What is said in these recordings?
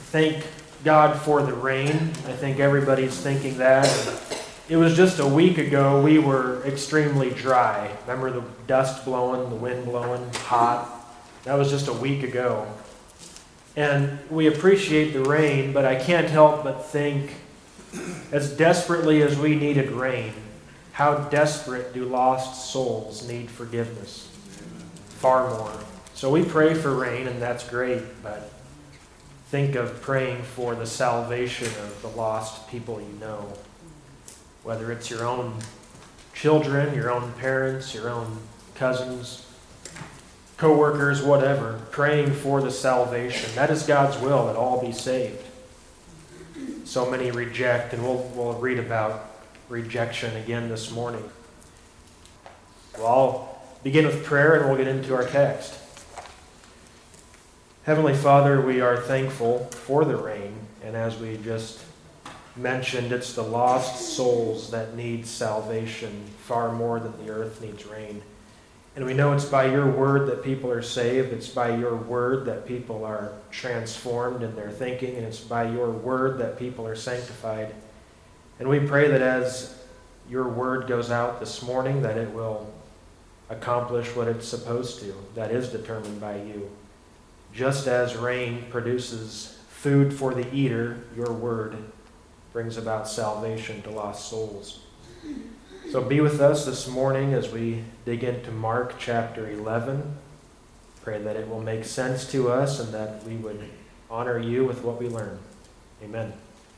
thank God for the rain. I think everybody's thinking that. It was just a week ago we were extremely dry. Remember the dust blowing, the wind blowing, hot? That was just a week ago. And we appreciate the rain, but I can't help but think, as desperately as we needed rain, how desperate do lost souls need forgiveness? Far more. So we pray for rain, and that's great, but think of praying for the salvation of the lost people you know. Whether it's your own children, your own parents, your own cousins, co-workers, whatever, praying for the salvation. That is God's will, that all be saved. So many reject, and we'll read about rejection again this morning. Well, I'll begin with prayer and we'll get into our text. Heavenly Father, we are thankful for the rain, and as we just mentioned, it's the lost souls that need salvation far more than the earth needs rain. And we know it's by your word that people are saved. It's by your word that people are transformed in their thinking. And it's by your word that people are sanctified. And we pray that as your word goes out this morning, that it will accomplish what it's supposed to. That is determined by you. Just as rain produces food for the eater, your word brings about salvation to lost souls. So be with us this morning as we dig into Mark chapter 11. Pray that it will make sense to us and that we would honor you with what we learn. Amen.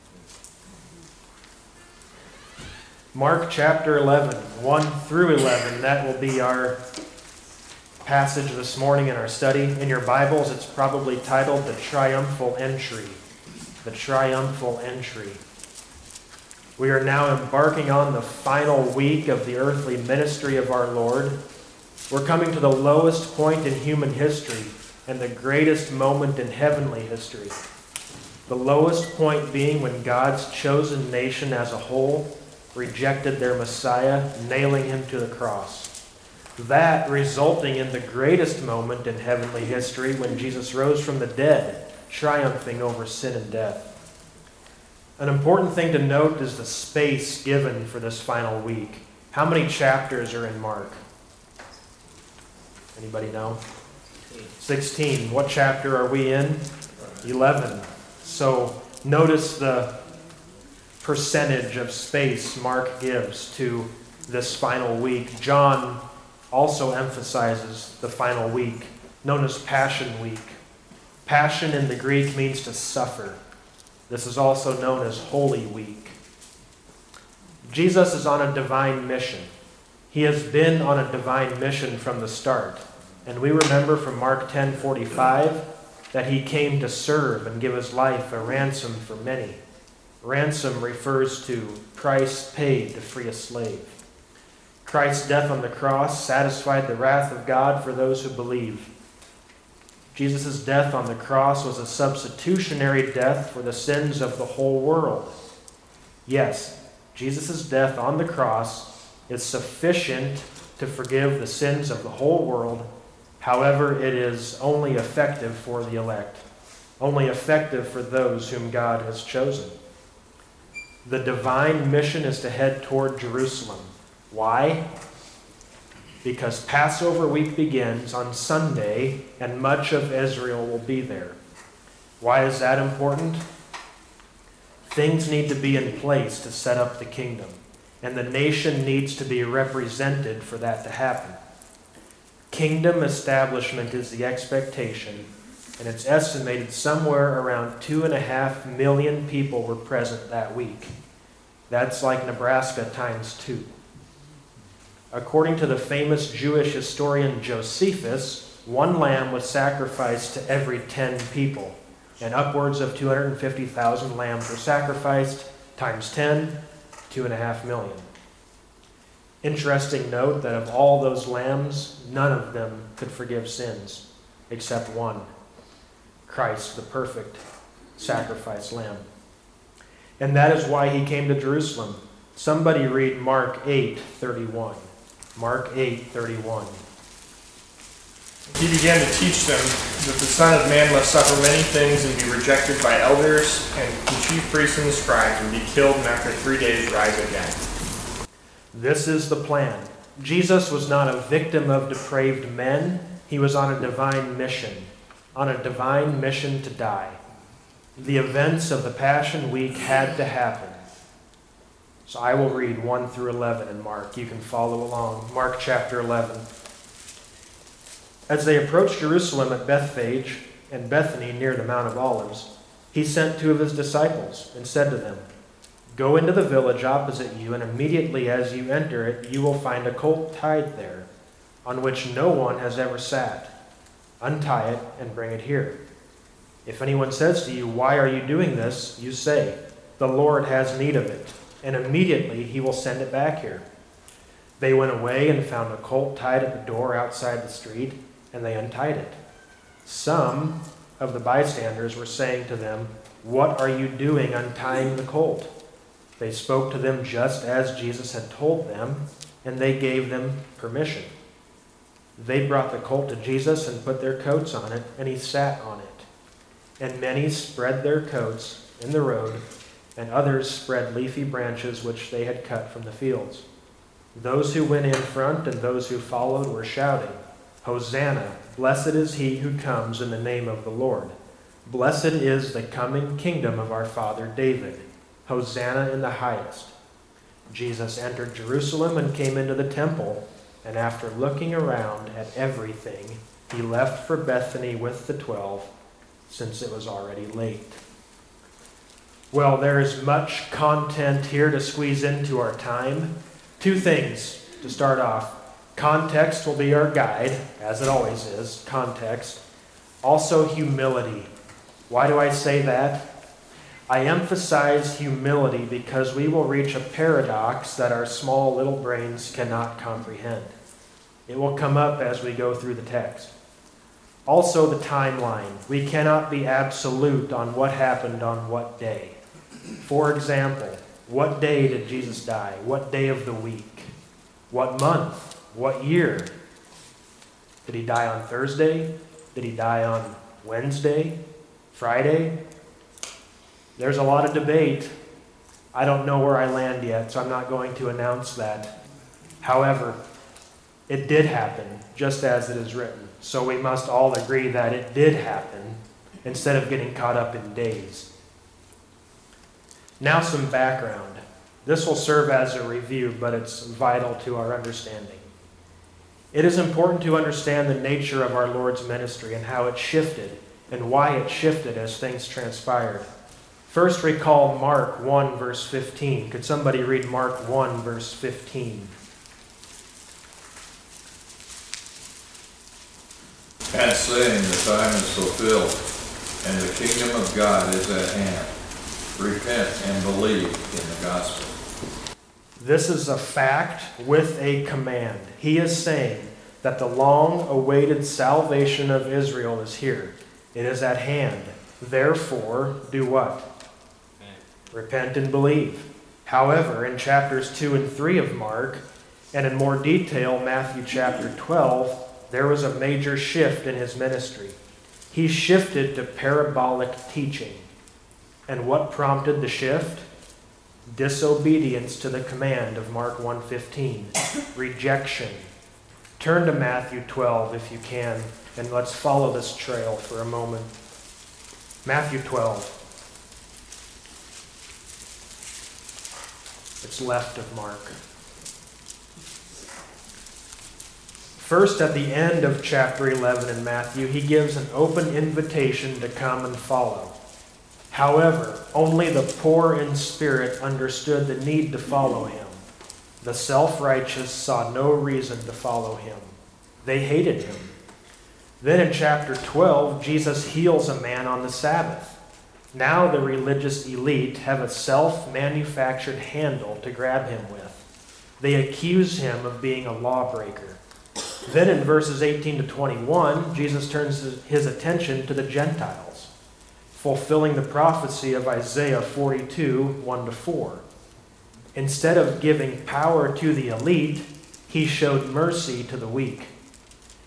Mark chapter 11, 1 through 11. That will be our passage this morning in our study. In your Bibles, it's probably titled The Triumphal Entry. The Triumphal Entry. We are now embarking on the final week of the earthly ministry of our Lord. We're coming to the lowest point in human history and the greatest moment in heavenly history. The lowest point being when God's chosen nation as a whole rejected their Messiah, nailing him to the cross. That resulting in the greatest moment in heavenly history when Jesus rose from the dead, triumphing over sin and death. An important thing to note is the space given for this final week. How many chapters are in Mark? Anybody know? 16. What chapter are we in? 11. So notice the percentage of space Mark gives to this final week. John also emphasizes the final week, known as Passion Week. Passion in the Greek means to suffer. This is also known as Holy Week. Jesus is on a divine mission. He has been on a divine mission from the start. And we remember from Mark 10:45 that he came to serve and give his life a ransom for many. Ransom refers to price paid to free a slave. Christ's death on the cross satisfied the wrath of God for those who believe. Jesus' death on the cross was a substitutionary death for the sins of the whole world. Yes, Jesus' death on the cross is sufficient to forgive the sins of the whole world. However, it is only effective for the elect, only effective for those whom God has chosen. The divine mission is to head toward Jerusalem. Why? Because Passover week begins on Sunday, and much of Israel will be there. Why is that important? Things need to be in place to set up the kingdom, and the nation needs to be represented for that to happen. Kingdom establishment is the expectation, and it's estimated somewhere around 2.5 million people were present that week. That's like Nebraska times 2. According to the famous Jewish historian Josephus, one lamb was sacrificed to every 10 people, and upwards of 250,000 lambs were sacrificed, times 10, 2.5 million. Interesting note that of all those lambs, none of them could forgive sins, except one, Christ, the perfect sacrifice lamb. And that is why he came to Jerusalem. Somebody read Mark 8:31. Mark 8:31. He began to teach them that the Son of Man must suffer many things and be rejected by elders and the chief priests and the scribes, and be killed, and after 3 days rise again. This is the plan. Jesus was not a victim of depraved men. He was on a divine mission to die. The events of the Passion Week had to happen. So I will read 1 through 11 in Mark. You can follow along. Mark chapter 11. As they approached Jerusalem at Bethphage and Bethany near the Mount of Olives, he sent 2 of his disciples and said to them, "Go into the village opposite you, and immediately as you enter it, you will find a colt tied there, on which no one has ever sat. Untie it and bring it here. If anyone says to you, 'Why are you doing this?' you say, 'The Lord has need of it,' and immediately he will send it back here." They went away and found a colt tied at the door outside the street, and they untied it. Some of the bystanders were saying to them, "What are you doing untying the colt?" They spoke to them just as Jesus had told them, and they gave them permission. They brought the colt to Jesus and put their coats on it, and he sat on it. And many spread their coats in the road, and others spread leafy branches which they had cut from the fields. Those who went in front and those who followed were shouting, "Hosanna! Blessed is he who comes in the name of the Lord. Blessed is the coming kingdom of our father David. Hosanna in the highest." Jesus entered Jerusalem and came into the temple, and after looking around at everything, he left for Bethany with the 12, since it was already late. Well, there is much content here to squeeze into our time. 2 things to start off. Context will be our guide, as it always is, context. Also humility. Why do I say that? I emphasize humility because we will reach a paradox that our small little brains cannot comprehend. It will come up as we go through the text. Also the timeline. We cannot be absolute on what happened on what day. For example, what day did Jesus die? What day of the week? What month? What year? Did he die on Thursday? Did he die on Wednesday? Friday? There's a lot of debate. I don't know where I land yet, so I'm not going to announce that. However, it did happen, just as it is written. So we must all agree that it did happen, instead of getting caught up in days. Now some background. This will serve as a review, but it's vital to our understanding. It is important to understand the nature of our Lord's ministry and how it shifted and why it shifted as things transpired. First, recall Mark 1, verse 15. Could somebody read Mark 1, verse 15? And saying, the time is fulfilled, and the kingdom of God is at hand. Repent and believe in the gospel. This is a fact with a command. He is saying that the long-awaited salvation of Israel is here. It is at hand. Therefore, do what? Repent and believe. However, in chapters 2 and 3 of Mark, and in more detail, Matthew chapter 12, there was a major shift in his ministry. He shifted to parabolic teaching. And what prompted the shift? Disobedience to the command of Mark 1:15. Rejection. Turn to Matthew 12 if you can, and let's follow this trail for a moment. Matthew 12. It's left of Mark. First, at the end of chapter 11 in Matthew, he gives an open invitation to come and follow. However, only the poor in spirit understood the need to follow him. The self-righteous saw no reason to follow him. They hated him. Then in chapter 12, Jesus heals a man on the Sabbath. Now the religious elite have a self-manufactured handle to grab him with. They accuse him of being a lawbreaker. Then in verses 18 to 21, Jesus turns his attention to the Gentiles, fulfilling the prophecy of Isaiah 42, 1-4. Instead of giving power to the elite, he showed mercy to the weak.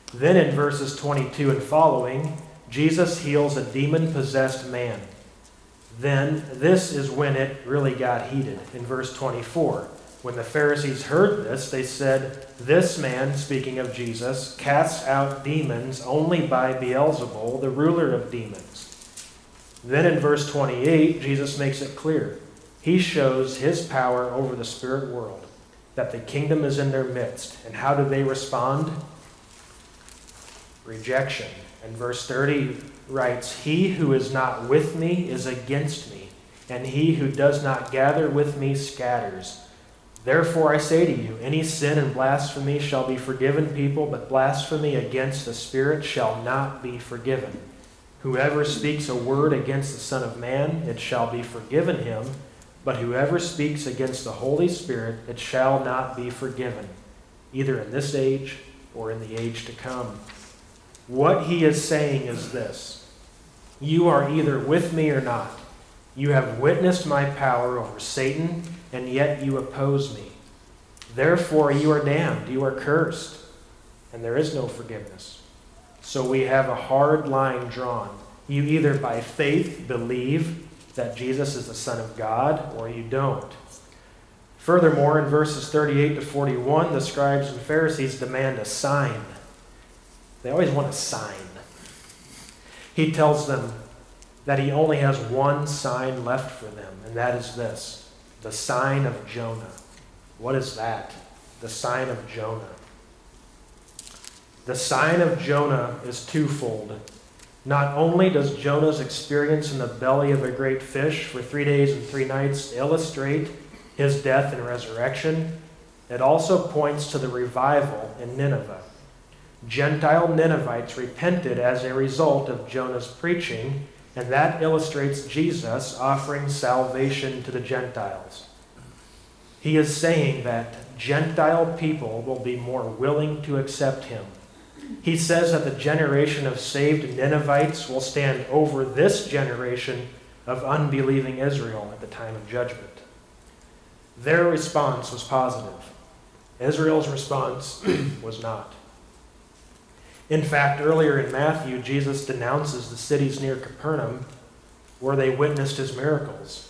Then in verses 22 and following, Jesus heals a demon-possessed man. Then this is when it really got heated. In verse 24, when the Pharisees heard this, they said, "This man," speaking of Jesus, "casts out demons only by Beelzebul, the ruler of demons." Then in verse 28, Jesus makes it clear. He shows his power over the spirit world, that the kingdom is in their midst. And how do they respond? Rejection. And verse 30 writes, "He who is not with me is against me, and he who does not gather with me scatters. Therefore I say to you, any sin and blasphemy shall be forgiven people, but blasphemy against the Spirit shall not be forgiven. Whoever speaks a word against the Son of Man, it shall be forgiven him, but whoever speaks against the Holy Spirit, it shall not be forgiven, either in this age or in the age to come." What he is saying is this: you are either with me or not. You have witnessed my power over Satan, and yet you oppose me. Therefore you are damned, you are cursed, and there is no forgiveness. So we have a hard line drawn. You either by faith believe that Jesus is the Son of God, or you don't. Furthermore, in verses 38 to 41, the scribes and Pharisees demand a sign. They always want a sign. He tells them that he only has one sign left for them, and that is this: the sign of Jonah. What is that? The sign of Jonah. The sign of Jonah is twofold. Not only does Jonah's experience in the belly of a great fish for 3 days and 3 nights illustrate his death and resurrection, it also points to the revival in Nineveh. Gentile Ninevites repented as a result of Jonah's preaching, and that illustrates Jesus offering salvation to the Gentiles. He is saying that Gentile people will be more willing to accept him. He says that the generation of saved Ninevites will stand over this generation of unbelieving Israel at the time of judgment. Their response was positive. Israel's response was not. In fact, earlier in Matthew, Jesus denounces the cities near Capernaum where they witnessed his miracles.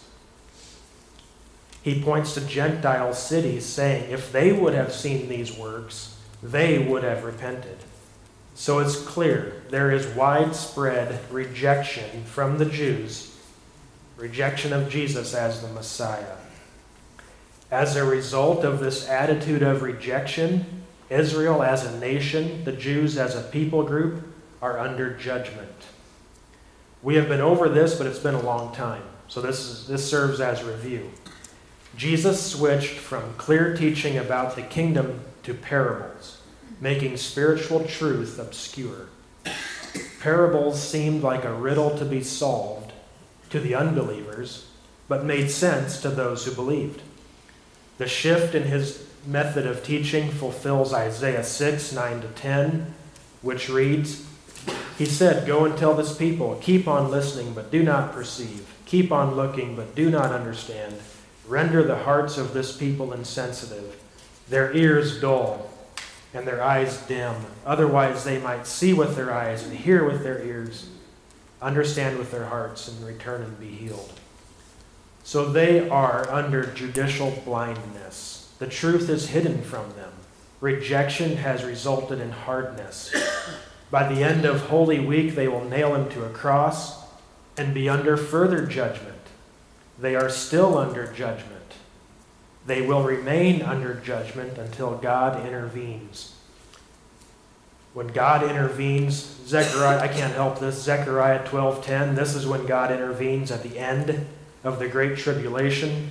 He points to Gentile cities, saying if they would have seen these works, they would have repented. So it's clear there is widespread rejection from the Jews, rejection of Jesus as the Messiah. As a result of this attitude of rejection, Israel as a nation, the Jews as a people group, are under judgment. We have been over this, but it's been a long time, so this serves as review. Jesus switched from clear teaching about the kingdom to parables, making spiritual truth obscure. Parables seemed like a riddle to be solved to the unbelievers, but made sense to those who believed. The shift in his method of teaching fulfills Isaiah 6, 9-10, which reads, he said, "Go and tell this people, keep on listening, but do not perceive. Keep on looking, but do not understand. Render the hearts of this people insensitive, their ears dull, and their eyes dim. Otherwise they might see with their eyes and hear with their ears, understand with their hearts, and return and be healed." So they are under judicial blindness. The truth is hidden from them. Rejection has resulted in hardness. By the end of Holy Week, they will nail him to a cross and be under further judgment. They are still under judgment. They will remain under judgment until God intervenes. When God intervenes, Zechariah, I can't help this, Zechariah 12:10, this is when God intervenes at the end of the Great Tribulation.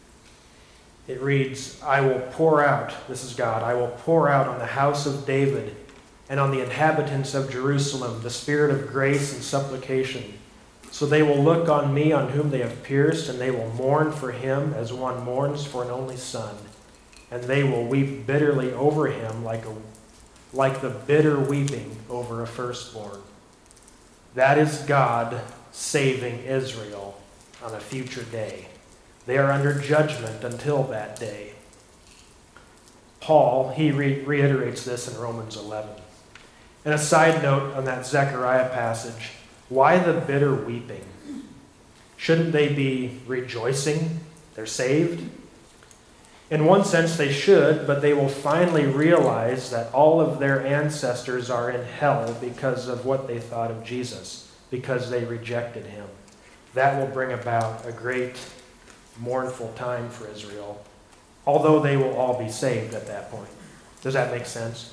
It reads, "I will pour out," this is God, "I will pour out on the house of David and on the inhabitants of Jerusalem the spirit of grace and supplication. So they will look on me on whom they have pierced, and they will mourn for him as one mourns for an only son. And they will weep bitterly over him like the bitter weeping over a firstborn." That is God saving Israel on a future day. They are under judgment until that day. Paul, he reiterates this in Romans 11. And a side note on that Zechariah passage, why the bitter weeping? Shouldn't they be rejoicing? They're saved? In one sense they should, but they will finally realize that all of their ancestors are in hell because of what they thought of Jesus, because they rejected him. That will bring about a great mournful time for Israel, although they will all be saved at that point. Does that make sense?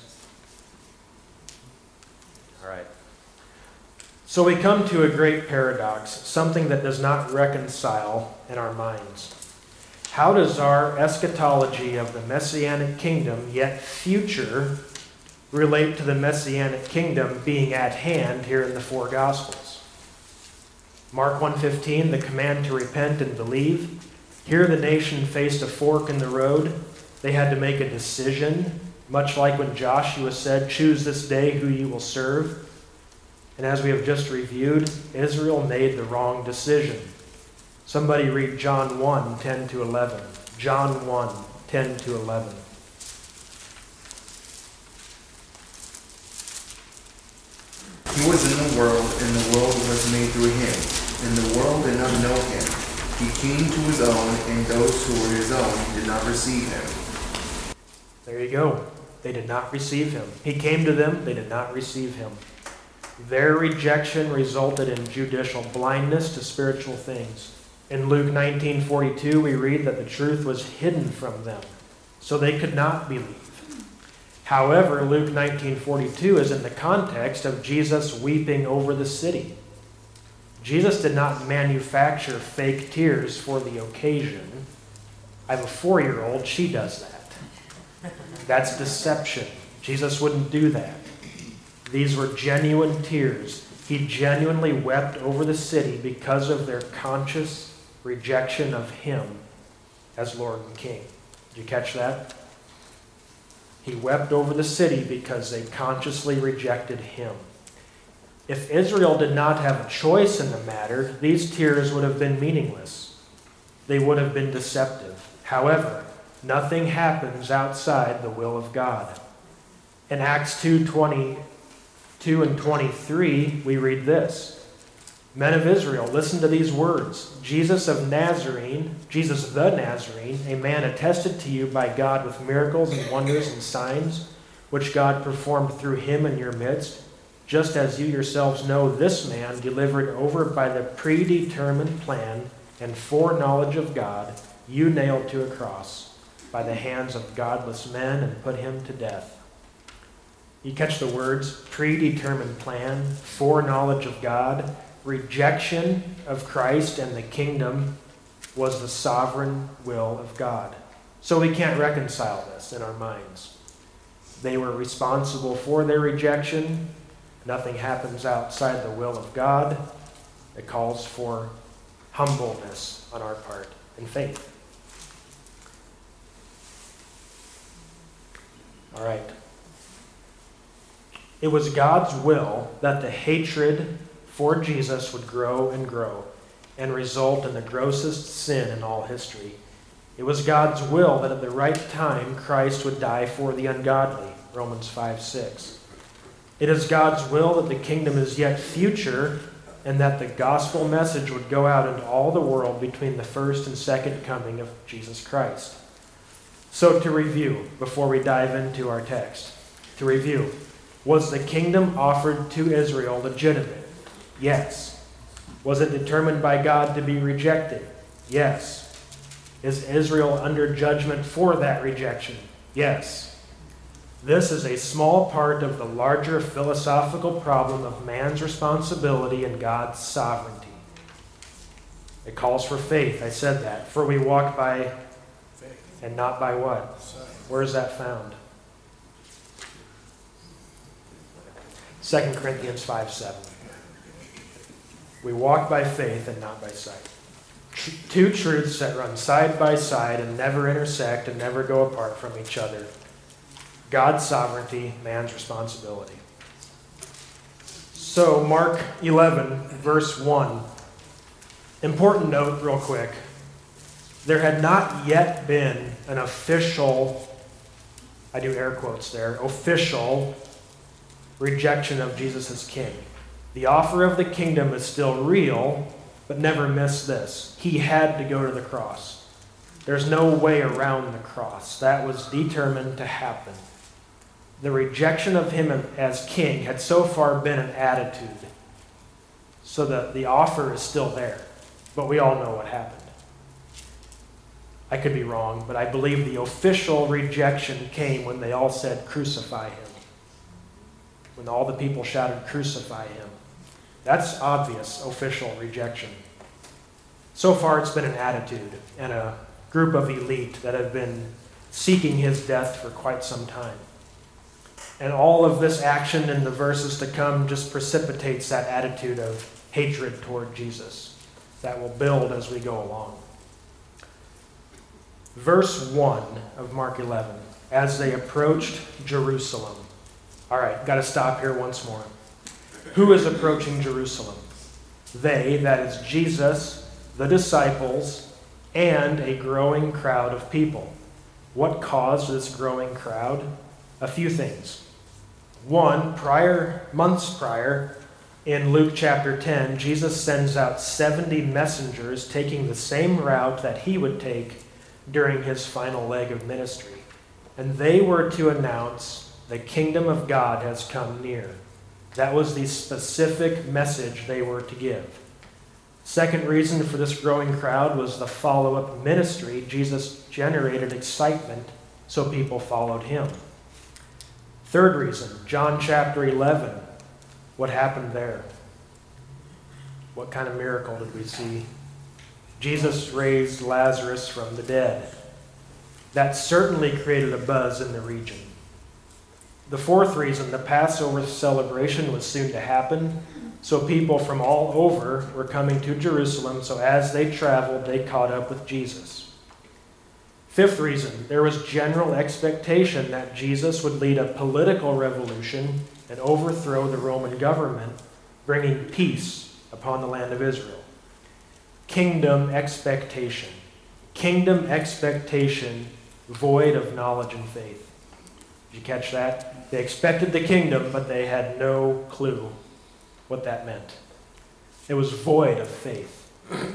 All right. So we come to a great paradox, something that does not reconcile in our minds. How does our eschatology of the Messianic kingdom, yet future, relate to the Messianic kingdom being at hand here in the four Gospels? Mark 1:15, the command to repent and believe. Here the nation faced a fork in the road. They had to make a decision, much like when Joshua said, "Choose this day who you will serve." And as we have just reviewed, Israel made the wrong decision. Somebody read John 1:10-11. John 1:10-11. He was in the world, and the world was made through him, and the world did not know him. He came to his own, and those who were his own did not receive him. There you go. They did not receive him. He came to them, they did not receive him. Their rejection resulted in judicial blindness to spiritual things. In Luke 19:42, we read that the truth was hidden from them, so they could not believe. However, Luke 19:42 is in the context of Jesus weeping over the city. Jesus did not manufacture fake tears for the occasion. I have a 4-year-old, she does that. That's deception. Jesus wouldn't do that. These were genuine tears. He genuinely wept over the city because of their conscious rejection of him as Lord and King. Did you catch that? He wept over the city because they consciously rejected him. If Israel did not have a choice in the matter, these tears would have been meaningless. They would have been deceptive. However, nothing happens outside the will of God. In Acts 2:22 and 23, we read this. Men of Israel, listen to these words. Jesus the Nazarene, a man attested to you by God with miracles and wonders and signs, which God performed through him in your midst, just as you yourselves know this man delivered over by the predetermined plan and foreknowledge of God, you nailed to a cross by the hands of godless men and put him to death. You catch the words, predetermined plan, foreknowledge of God. Rejection of Christ and the kingdom was the sovereign will of God. So we can't reconcile this in our minds. They were responsible for their rejection. Nothing happens outside the will of God. It calls for humbleness on our part and faith. All right. It was God's will that the hatred for Jesus would grow and result in the grossest sin in all history. It was God's will that at the right time Christ would die for the ungodly, Romans 5:6. It is God's will that the kingdom is yet future and that the gospel message would go out into all the world between the first and second coming of Jesus Christ. So to review, before we dive into our text, was the kingdom offered to Israel legitimate? Yes. Was it determined by God to be rejected? Yes. Is Israel under judgment for that rejection? Yes. This is a small part of the larger philosophical problem of man's responsibility and God's sovereignty. It calls for faith. I said that. For we walk by faith and not by what? Where is that found? 2 Corinthians 5:7. We walk by faith and not by sight. Two truths that run side by side and never intersect and never go apart from each other. God's sovereignty, man's responsibility. So, Mark 11, verse 1. Important note, real quick. There had not yet been an official, I do air quotes there, official rejection of Jesus as king. The offer of the kingdom is still real, but never miss this. He had to go to the cross. There's no way around the cross. That was determined to happen. The rejection of him as king had so far been an attitude. So that the offer is still there. But we all know what happened. I could be wrong, but I believe the official rejection came when they all said, "Crucify him." When all the people shouted, "Crucify him." That's obvious official rejection. So far it's been an attitude and a group of elite that have been seeking his death for quite some time. And all of this action in the verses to come just precipitates that attitude of hatred toward Jesus that will build as we go along. Verse 1 of Mark 11, as they approached Jerusalem. All right, got to stop here once more. Who is approaching Jerusalem? They, that is Jesus, the disciples, and a growing crowd of people. What caused this growing crowd? A few things. One, months prior, in Luke chapter 10, Jesus sends out 70 messengers taking the same route that he would take during his final leg of ministry. And they were to announce, "The kingdom of God has come near." That was the specific message they were to give. Second reason for this growing crowd was the follow-up ministry. Jesus generated excitement, so people followed him. Third reason, John chapter 11. What happened there? What kind of miracle did we see? Jesus raised Lazarus from the dead. That certainly created a buzz in the region. The fourth reason, the Passover celebration was soon to happen, so people from all over were coming to Jerusalem, so as they traveled, they caught up with Jesus. Fifth reason, there was general expectation that Jesus would lead a political revolution and overthrow the Roman government, bringing peace upon the land of Israel. Kingdom expectation. Kingdom expectation void of knowledge and faith. Did you catch that? They expected the kingdom, but they had no clue what that meant. It was void of faith.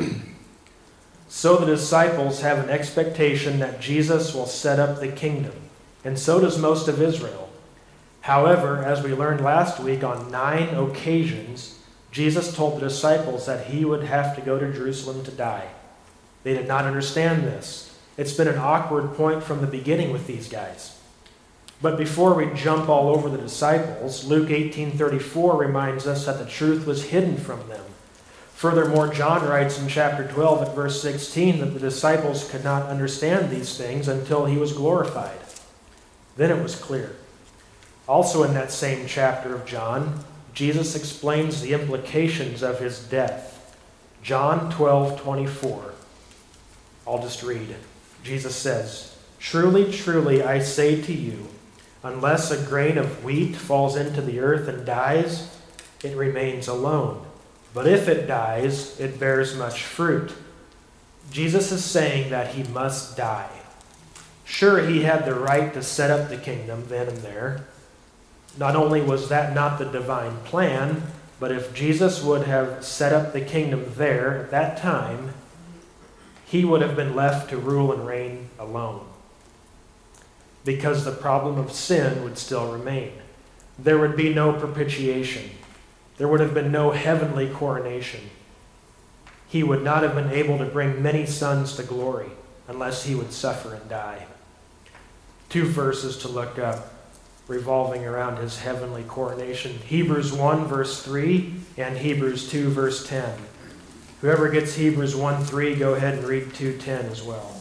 So the disciples have an expectation that Jesus will set up the kingdom, and so does most of Israel. However, as we learned last week, on 9 occasions, Jesus told the disciples that he would have to go to Jerusalem to die. They did not understand this. It's been an awkward point from the beginning with these guys. But before we jump all over the disciples, Luke 18:34 reminds us that the truth was hidden from them. Furthermore, John writes in chapter 12 at verse 16 that the disciples could not understand these things until he was glorified. Then it was clear. Also in that same chapter of John, Jesus explains the implications of his death. John 12:24. I'll just read. Jesus says, "Truly, truly, I say to you, unless a grain of wheat falls into the earth and dies, it remains alone. But if it dies, it bears much fruit." Jesus is saying that he must die. Sure, he had the right to set up the kingdom then and there. Not only was that not the divine plan, but if Jesus would have set up the kingdom there at that time, he would have been left to rule and reign alone. Because the problem of sin would still remain. There would be no propitiation. There would have been no heavenly coronation. He would not have been able to bring many sons to glory unless he would suffer and die. 2 verses to look up revolving around his heavenly coronation. Hebrews 1 verse 3 and Hebrews 2 verse 10. Whoever gets Hebrews 1:3, go ahead and read 2:10 as well.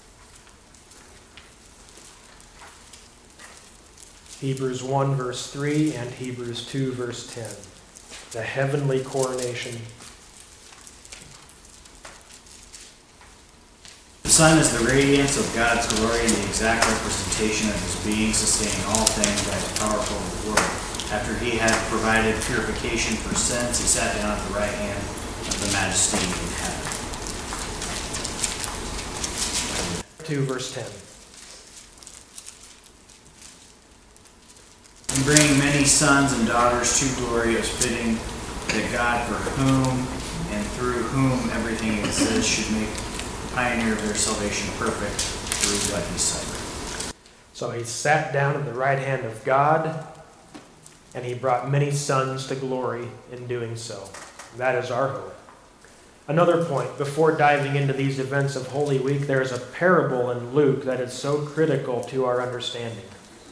Hebrews 1 verse 3 and Hebrews 2 verse 10. The heavenly coronation. The Son is the radiance of God's glory and the exact representation of his being, sustaining all things by his powerful word. After he had provided purification for sins, he sat down at the right hand of the majesty in heaven. 2 verse 10. In bringing many many sons and daughters to glory, it was fitting that God, for whom and through whom everything exists, should make the pioneer of their salvation perfect through what he suffered. So he sat down at the right hand of God, and he brought many sons to glory in doing so. That is our hope. Another point, before diving into these events of Holy Week, there is a parable in Luke that is so critical to our understanding.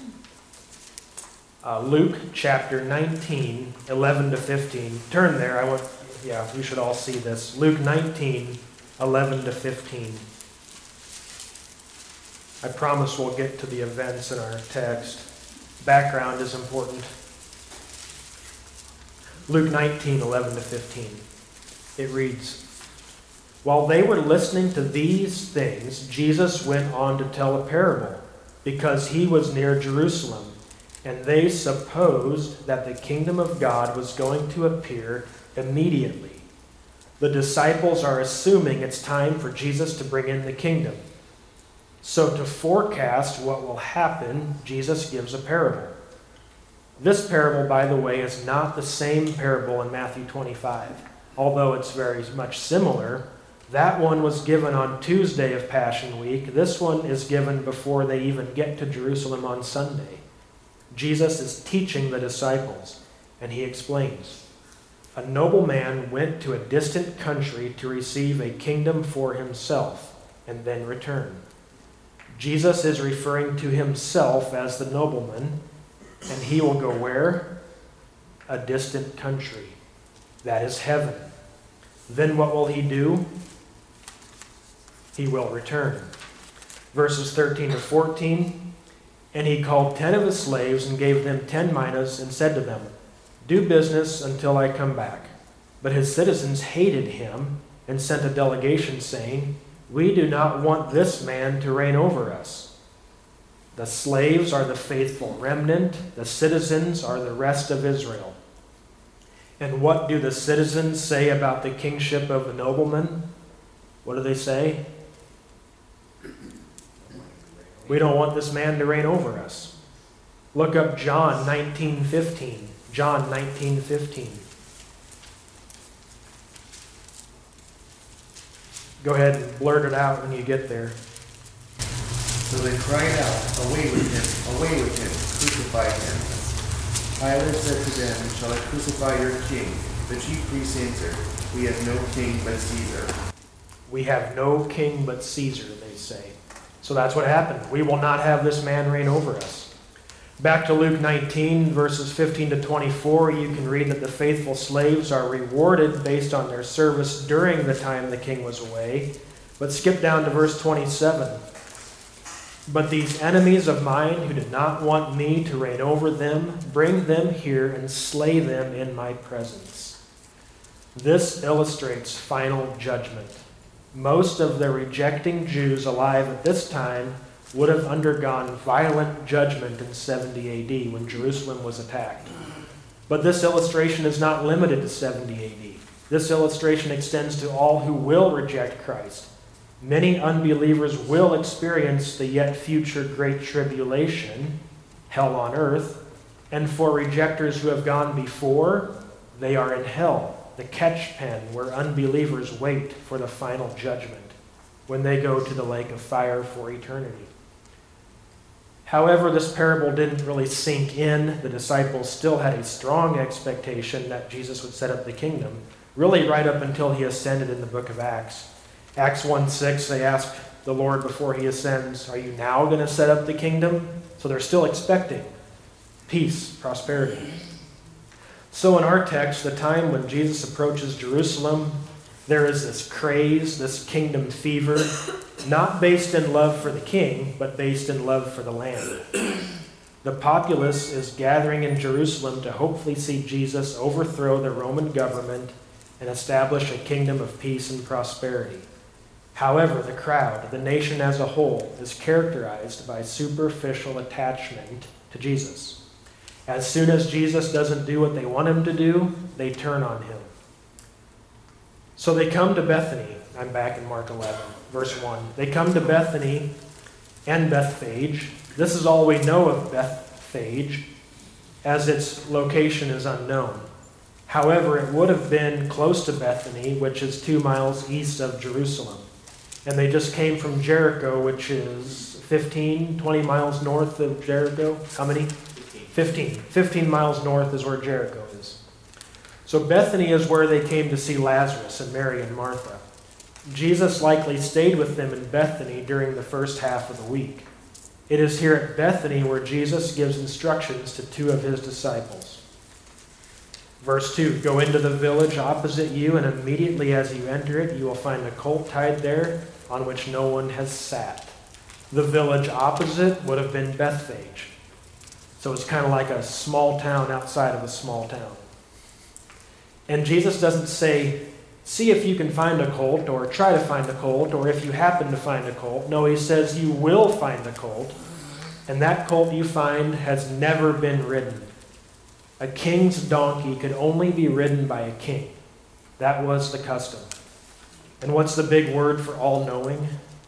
Luke chapter 19, 11 to 15. Turn there. We should all see this. Luke 19, 11 to 15. I promise we'll get to the events in our text. Background is important. Luke 19, 11 to 15. It reads, "While they were listening to these things, Jesus went on to tell a parable, because he was near Jerusalem, and they supposed that the kingdom of God was going to appear immediately. The disciples are assuming it's time for Jesus to bring in the kingdom. So to forecast what will happen, Jesus gives a parable. This parable, by the way, is not the same parable in Matthew 25. Although it's very much similar, that one was given on Tuesday of Passion Week. This one is given before they even get to Jerusalem on Sunday. Jesus is teaching the disciples, and he explains, "A noble man went to a distant country to receive a kingdom for himself and then return." Jesus is referring to himself as the nobleman, and he will go where? A distant country. That is heaven. Then what will he do? He will return. Verses 13 to 14, "And he called 10 of his slaves and gave them 10 minas and said to them, 'Do business until I come back.' But his citizens hated him and sent a delegation saying, 'We do not want this man to reign over us.' The slaves are the faithful remnant. The citizens are the rest of Israel. And what do the citizens say about the kingship of the nobleman? What do they say? We don't want this man to reign over us. Look up John 19:15. John 19:15. Go ahead and blurt it out when you get there. So they cried out, "Away with him, crucify him." Pilate said to them, "Shall I crucify your king?" The chief priests answered, "We have no king but Caesar." We have no king but Caesar, they say. So that's what happened. We will not have this man reign over us. Back to Luke 19, verses 15 to 24, you can read that the faithful slaves are rewarded based on their service during the time the king was away. But skip down to verse 27. "But these enemies of mine who did not want me to reign over them, bring them here and slay them in my presence." This illustrates final judgment. Most of the rejecting Jews alive at this time would have undergone violent judgment in 70 AD when Jerusalem was attacked. But this illustration is not limited to 70 AD. This illustration extends to all who will reject Christ. Many unbelievers will experience the yet future great tribulation, hell on earth, and for rejectors who have gone before, they are in hell, the catch pen where unbelievers wait for the final judgment, when they go to the lake of fire for eternity. However, this parable didn't really sink in. The disciples still had a strong expectation that Jesus would set up the kingdom, really right up until he ascended in the book of Acts. Acts 1:6, they ask the Lord before he ascends, "Are you now going to set up the kingdom?" So they're still expecting peace, prosperity. So in our text, the time when Jesus approaches Jerusalem, there is this craze, this kingdom fever, not based in love for the king, but based in love for the land. The populace is gathering in Jerusalem to hopefully see Jesus overthrow the Roman government and establish a kingdom of peace and prosperity. However, the crowd, the nation as a whole, is characterized by superficial attachment to Jesus. As soon as Jesus doesn't do what they want him to do, they turn on him. So they come to Bethany. I'm back in Mark 11, verse 1. They come to Bethany and Bethphage. This is all we know of Bethphage. as its location is unknown. However, it would have been close to Bethany, which is 2 miles east of Jerusalem. And they just came from Jericho, which is 20 miles north of Jericho. How many? 15. 15 miles north is where Jericho is. So Bethany is where they came to see Lazarus and Mary and Martha. Jesus likely stayed with them in Bethany during the first half of the week. It is here at Bethany where Jesus gives instructions to 2 of his disciples. Verse 2, go into the village opposite you, and immediately as you enter it, you will find a colt tied there on which no one has sat. The village opposite would have been Bethphage. So it's kind of like a small town outside of a small town. And Jesus doesn't say, see if you can find a colt, or try to find a colt, or if you happen to find a colt. No, he says you will find a colt, and that colt you find has never been ridden. A king's donkey could only be ridden by a king. That was the custom. And what's the big word for all-knowing?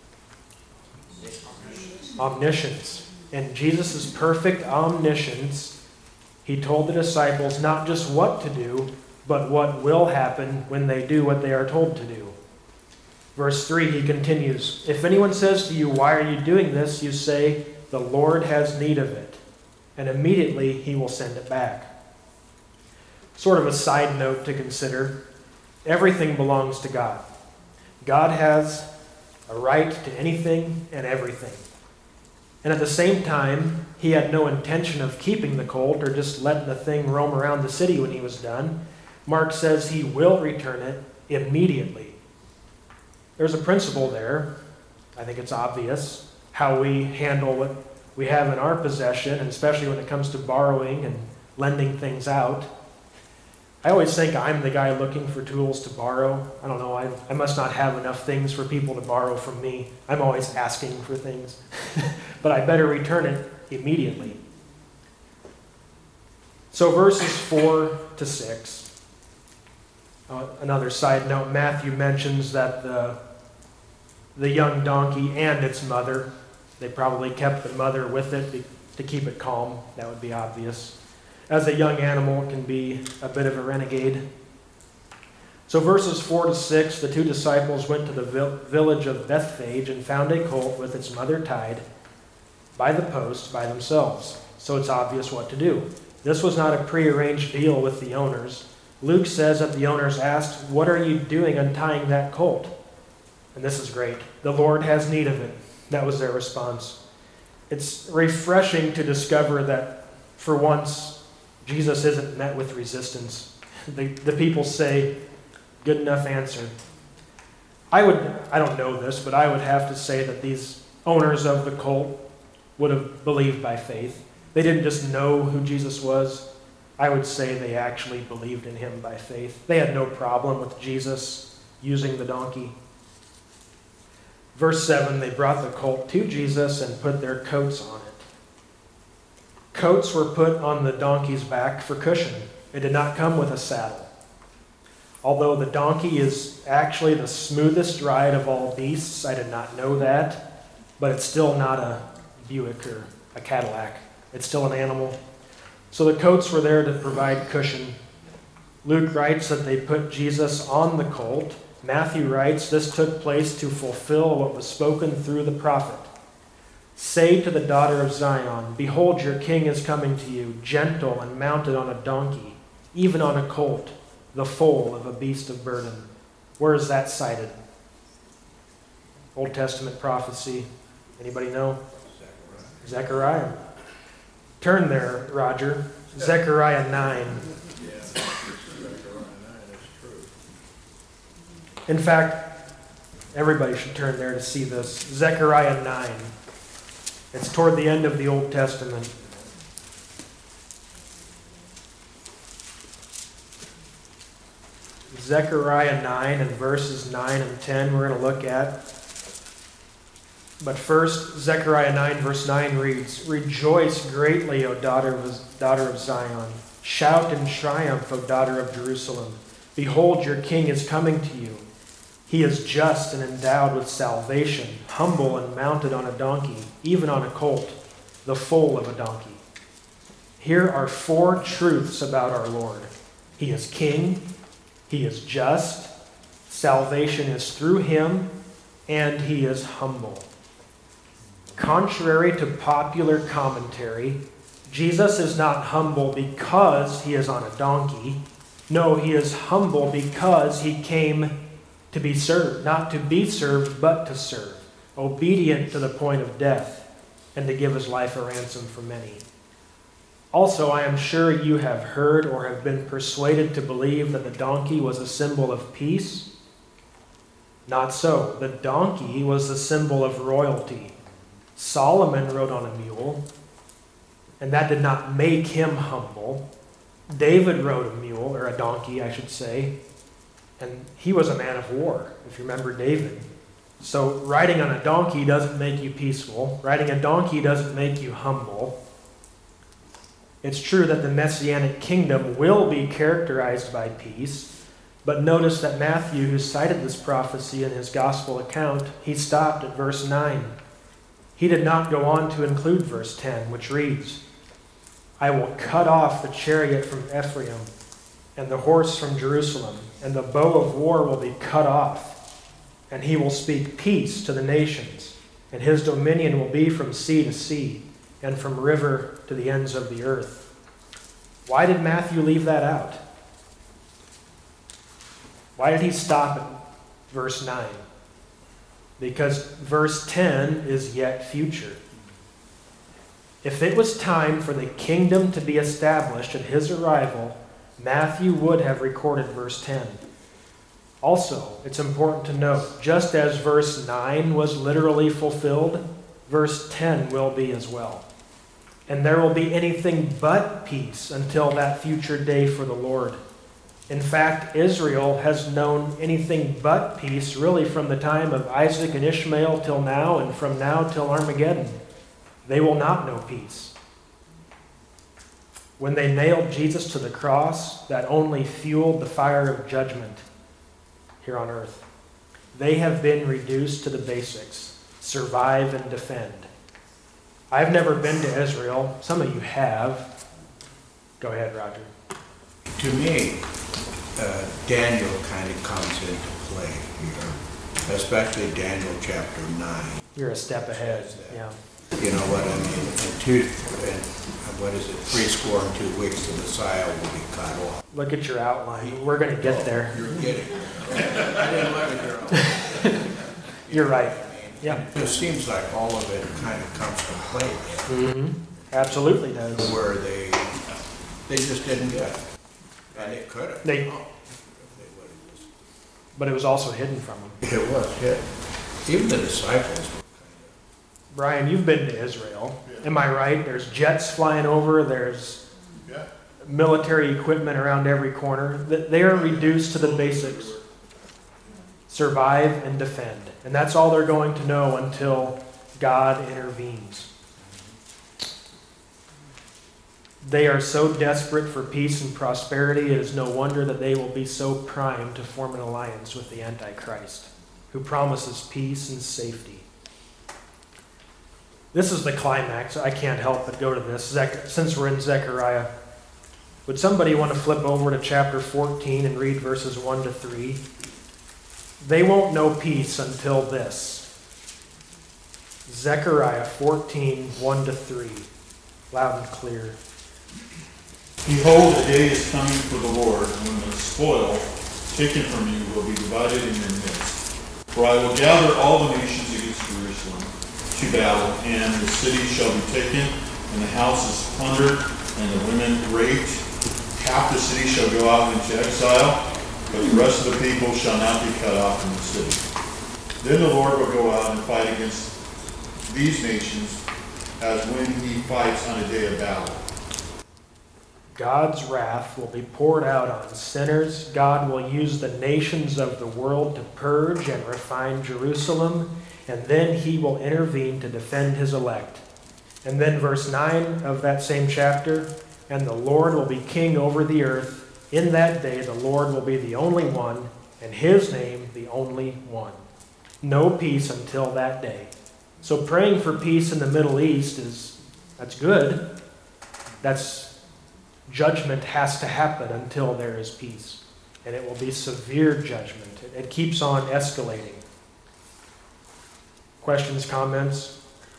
Omniscience. And Jesus' perfect omniscience, he told the disciples not just what to do, but what will happen when they do what they are told to do. Verse 3, he continues, if anyone says to you, why are you doing this? You say, the Lord has need of it. And immediately he will send it back. Sort of a side note to consider, everything belongs to God. God has a right to anything and everything. And at the same time, he had no intention of keeping the colt or just letting the thing roam around the city when he was done. Mark says he will return it immediately. There's a principle there. I think it's obvious how we handle what we have in our possession, and especially when it comes to borrowing and lending things out. I always think I'm the guy looking for tools to borrow. I don't know, I must not have enough things for people to borrow from me. I'm always asking for things. But I better return it immediately. So verses 4 to 6. Another side note, Matthew mentions that the young donkey and its mother, they probably kept the mother with it to keep it calm. That would be obvious. As a young animal, it can be a bit of a renegade. So verses 4 to 6, the 2 disciples went to the village of Bethphage and found a colt with its mother tied by the post by themselves. So it's obvious what to do. This was not a prearranged deal with the owners. Luke says that the owners asked, what are you doing untying that colt? And this is great. The Lord has need of it. That was their response. It's refreshing to discover that for once, Jesus isn't met with resistance. The people say, good enough answer. I don't know this, but I would have to say that these owners of the colt would have believed by faith. They didn't just know who Jesus was. I would say they actually believed in him by faith. They had no problem with Jesus using the donkey. Verse 7, they brought the colt to Jesus and put their coats on it. Coats were put on the donkey's back for cushion. It did not come with a saddle. Although the donkey is actually the smoothest ride of all beasts, I did not know that, but it's still not a Buick or a Cadillac. It's still an animal. So the coats were there to provide cushion. Luke writes that they put Jesus on the colt. Matthew writes, this took place to fulfill what was spoken through the prophet. Say to the daughter of Zion, behold, your king is coming to you, gentle and mounted on a donkey, even on a colt, the foal of a beast of burden. Where is that cited? Old Testament prophecy. Anybody know? Zechariah. Turn there, Roger. Zechariah 9. In fact, everybody should turn there to see this. Zechariah 9. It's toward the end of the Old Testament. Zechariah 9 and verses 9 and 10 we're going to look at. But first, Zechariah 9 verse 9 reads, rejoice greatly, O daughter of Zion. Shout in triumph, O daughter of Jerusalem. Behold, your king is coming to you. He is just and endowed with salvation, humble and mounted on a donkey, even on a colt, the foal of a donkey. Here are 4 truths about our Lord. He is king, he is just, salvation is through him, and he is humble. Contrary to popular commentary, Jesus is not humble because he is on a donkey. No, he is humble because he came to be served, not to be served, but to serve, obedient to the point of death, and to give his life a ransom for many. Also, I am sure you have heard or have been persuaded to believe that the donkey was a symbol of peace. Not so. The donkey was the symbol of royalty. Solomon rode on a mule, and that did not make him humble. David rode a mule, or a donkey, I should say, and he was a man of war, if you remember David. So riding on a donkey doesn't make you peaceful. Riding a donkey doesn't make you humble. It's true that the Messianic kingdom will be characterized by peace, but notice that Matthew, who cited this prophecy in his gospel account, he stopped at verse 9. He did not go on to include verse 10, which reads, I will cut off the chariot from Ephraim, and the horse from Jerusalem, and the bow of war will be cut off, and he will speak peace to the nations, and his dominion will be from sea to sea, and from river to the ends of the earth. Why did Matthew leave that out? Why did he stop at verse 9? Because verse 10 is yet future. If it was time for the kingdom to be established at his arrival, Matthew would have recorded verse 10. Also, it's important to note, just as verse 9 was literally fulfilled, verse 10 will be as well. And there will be anything but peace until that future day for the Lord. In fact, Israel has known anything but peace really from the time of Isaac and Ishmael till now, and from now till Armageddon. They will not know peace. When they nailed Jesus to the cross, that only fueled the fire of judgment here on earth. They have been reduced to the basics: survive and defend. I've never been to Israel. Some of you have. Go ahead, Roger. To me, Daniel kind of comes into play here, especially Daniel chapter 9. You're a step ahead, yeah. You know what I mean? What is it? 62 weeks, the Messiah will be cut off. Look at your outline. We're going to get there. You're kidding. I didn't look at your outline. You're right. Yeah. It just seems like all of it kind of comes to play there. Mm-hmm. Absolutely does. Where they just didn't get it. And they could have. They if they would have just. But it was also hidden from them. It was hidden. Even the disciples were Brian, you've been to Israel. Yeah. Am I right? There's jets flying over. There's military equipment around every corner. They are reduced to the basics. Survive and defend. And that's all they're going to know until God intervenes. They are so desperate for peace and prosperity, it is no wonder that they will be so primed to form an alliance with the Antichrist, who promises peace and safety. This is the climax. I can't help but go to this, since we're in Zechariah. Would somebody want to flip over to chapter 14 and read verses 1 to 3? They won't know peace until this. Zechariah 14, 1 to 3. Loud and clear. Behold, a day is coming for the Lord, when the spoil taken from you will be divided in your midst. For I will gather all the nations against Jerusalem to battle, and the city shall be taken, and the houses plundered, and the women raped. Half the city shall go out into exile, but the rest of the people shall not be cut off from the city. Then the Lord will go out and fight against these nations, as when he fights on a day of battle. God's wrath will be poured out on sinners. God will use the nations of the world to purge and refine Jerusalem, and then he will intervene to defend his elect. And then verse 9 of that same chapter, and the Lord will be king over the earth. In that day the Lord will be the only one, and his name the only one. No peace until that day. So praying for peace in the Middle East that's good. That's Judgment has to happen until there is peace, and it will be severe judgment. It keeps on escalating. Questions, comments?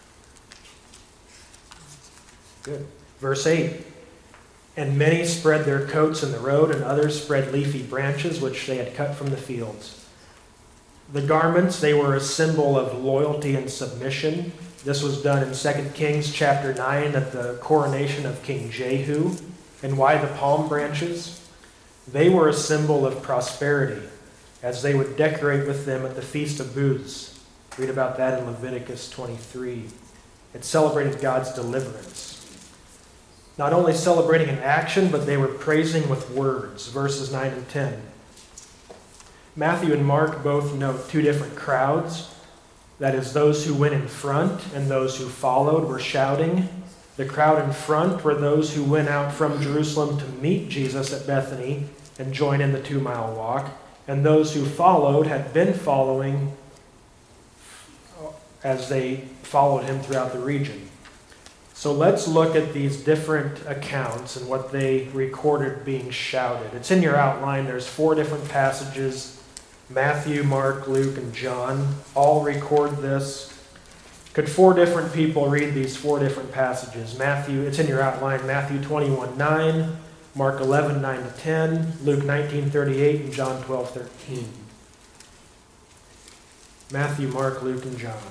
Good. Verse 8. And many spread their coats in the road, and others spread leafy branches which they had cut from the fields. The garments, they were a symbol of loyalty and submission. This was done in 2 Kings chapter 9 at the coronation of King Jehu. And why the palm branches? They were a symbol of prosperity, as they would decorate with them at the Feast of Booths. Read about that in Leviticus 23. It celebrated God's deliverance. Not only celebrating in action, but they were praising with words, verses 9 and 10. Matthew and Mark both note two different crowds. That is, those who went in front and those who followed were shouting. The crowd in front were those who went out from Jerusalem to meet Jesus at Bethany and join in the 2-mile walk. And those who followed had been following as they followed him throughout the region. So let's look at these different accounts and what they recorded being shouted. It's in your outline. There's 4 different passages. Matthew, Mark, Luke, and John all record this. Could 4 different people read these 4 different passages? Matthew, it's in your outline, Matthew 21:9, Mark 11:9-10, Luke 19:38, and John 12:13. Matthew, Mark, Luke, and John.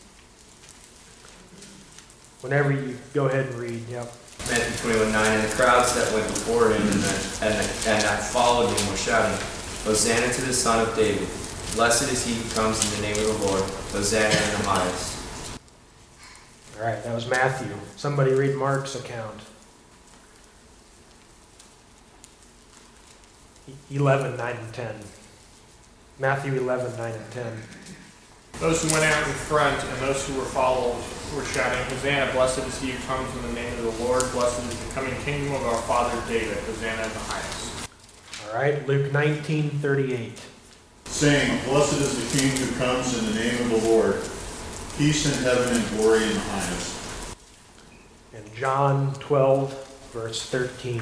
Whenever you go ahead and read, yep. Matthew 21:9, and the crowds that went before him and that followed him were shouting, Hosanna to the Son of David. Blessed is he who comes in the name of the Lord. Hosanna in the highest. All right, that was Matthew. Somebody read Mark's account. 11:9 and 10. Matthew 11:9 and 10. Those who went out in front and those who were followed were shouting, Hosanna, blessed is he who comes in the name of the Lord. Blessed is the coming kingdom of our father David. Hosanna in the highest. All right, Luke 19:38. saying, Blessed is the King who comes in the name of the Lord. Peace in heaven and glory in the highest. And John 12, verse 13.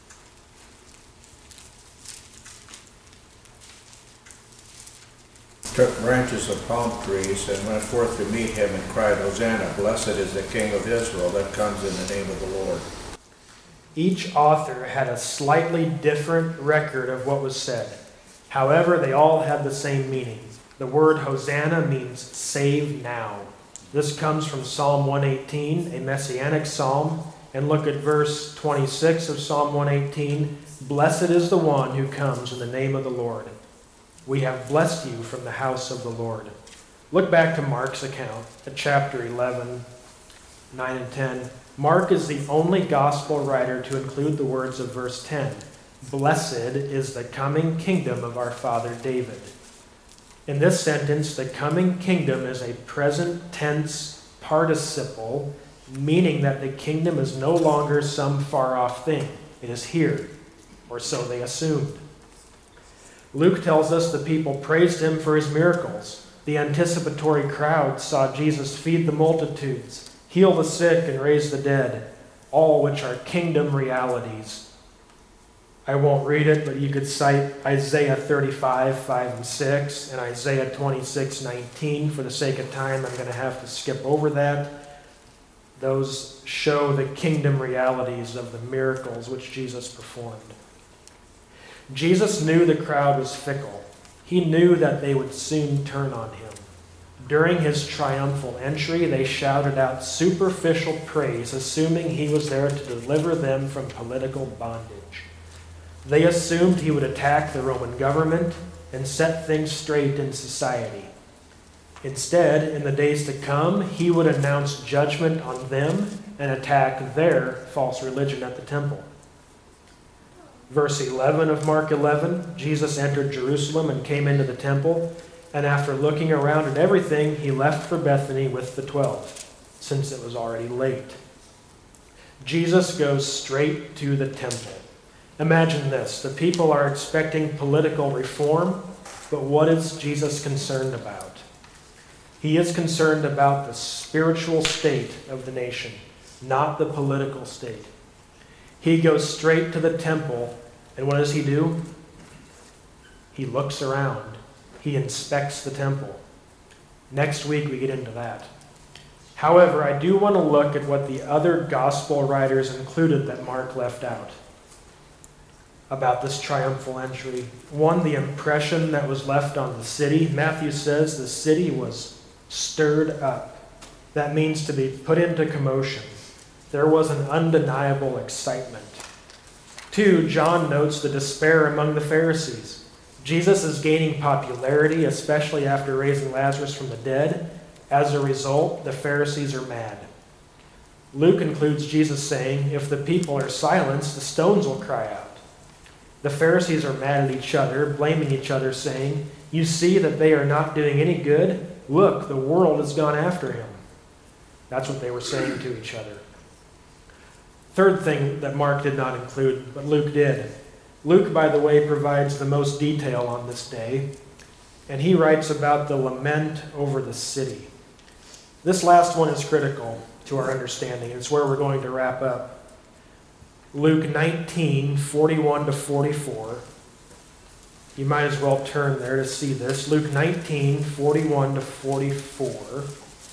Took branches of palm trees and went forth to meet him and cried, Hosanna, blessed is the King of Israel that comes in the name of the Lord. Each author had a slightly different record of what was said. However, they all had the same meaning. The word Hosanna means save now. This comes from Psalm 118, a messianic psalm. And look at verse 26 of Psalm 118. Blessed is the one who comes in the name of the Lord. We have blessed you from the house of the Lord. Look back to Mark's account at chapter 11, 9 and 10. Mark is the only gospel writer to include the words of verse 10. Blessed is the coming kingdom of our father David. In this sentence, the coming kingdom is a present tense participle, meaning that the kingdom is no longer some far-off thing. It is here, or so they assumed. Luke tells us the people praised him for his miracles. The anticipatory crowd saw Jesus feed the multitudes, heal the sick, and raise the dead, all which are kingdom realities. I won't read it, but you could cite Isaiah 35, 5 and 6, and Isaiah 26, 19. For the sake of time, I'm going to have to skip over that. Those show the kingdom realities of the miracles which Jesus performed. Jesus knew the crowd was fickle. He knew that they would soon turn on him. During his triumphal entry, they shouted out superficial praise, assuming he was there to deliver them from political bondage. They assumed he would attack the Roman government and set things straight in society. Instead, in the days to come, he would announce judgment on them and attack their false religion at the temple. Verse 11 of Mark 11, Jesus entered Jerusalem and came into the temple, and after looking around at everything, he left for Bethany with the 12, since it was already late. Jesus goes straight to the temple. Imagine this. The people are expecting political reform, but what is Jesus concerned about? He is concerned about the spiritual state of the nation, not the political state. He goes straight to the temple, and what does he do? He looks around. He inspects the temple. Next week we get into that. However, I do want to look at what the other gospel writers included that Mark left out about this triumphal entry. One, the impression that was left on the city. Matthew says the city was stirred up. That means to be put into commotion. There was an undeniable excitement. 2, John notes the despair among the Pharisees. Jesus is gaining popularity, especially after raising Lazarus from the dead. As a result, the Pharisees are mad. Luke includes Jesus saying, if the people are silenced, the stones will cry out. The Pharisees are mad at each other, blaming each other, saying, you see that they are not doing any good? Look, the world has gone after him. That's what they were saying to each other. Third thing that Mark did not include, but Luke did. Luke, by the way, provides the most detail on this day, and he writes about the lament over the city. This last one is critical to our understanding. It's where we're going to wrap up. Luke 19, 41 to 44. You might as well turn there to see this. Luke 19, 41 to 44.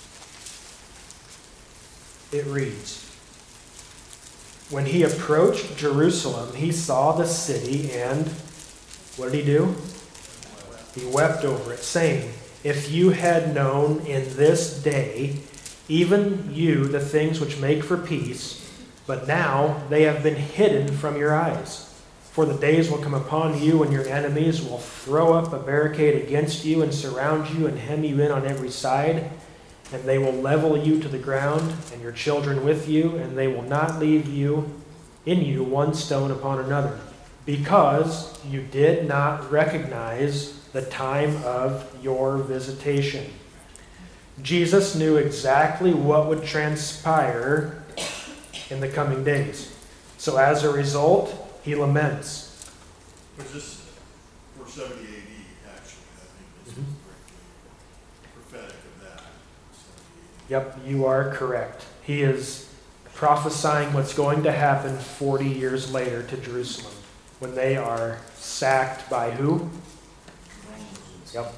It reads, when he approached Jerusalem, he saw the city, and what did he do? He wept over it, saying, if you had known in this day, even you, the things which make for peace, but now they have been hidden from your eyes. For the days will come upon you when your enemies will throw up a barricade against you and surround you and hem you in on every side, and they will level you to the ground, and your children with you, and they will not leave in you one stone upon another, because you did not recognize the time of your visitation. Jesus knew exactly what would transpire in the coming days. So as a result, he laments. Was this for 70 AD, actually? I think this is prophetic of that. 70 AD. Yep, you are correct. He is prophesying what's going to happen 40 years later to Jerusalem, when they are sacked by who? Yep.